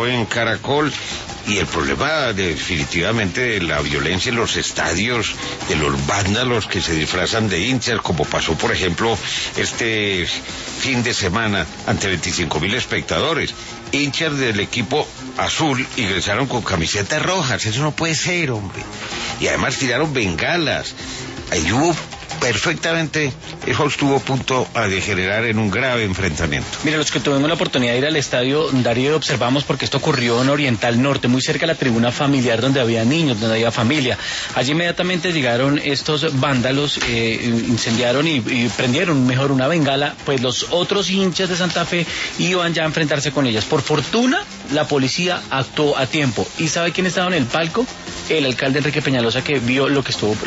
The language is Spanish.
pasó en Caracol. Y el problema definitivamente de la violencia en los estadios, de los vándalos que se disfrazan de hinchas, como pasó por ejemplo este fin de semana ante 25.000 espectadores. Hinchas del equipo azul ingresaron con camisetas rojas, eso no puede ser, hombre. Y además tiraron bengalas. Ahí hubo perfectamente, eso estuvo a punto de generar en un grave enfrentamiento. Mira, los que tuvimos la oportunidad de ir al estadio, Darío, observamos porque esto ocurrió en Oriental Norte, muy cerca de la tribuna familiar donde había niños, donde había familia. Allí inmediatamente llegaron estos vándalos, incendiaron y prendieron mejor una bengala, pues los otros hinchas de Santa Fe iban ya a enfrentarse con ellas. Por fortuna, la policía actuó a tiempo. ¿Y sabe quién estaba en el palco? El alcalde Enrique Peñalosa, que vio lo que estuvo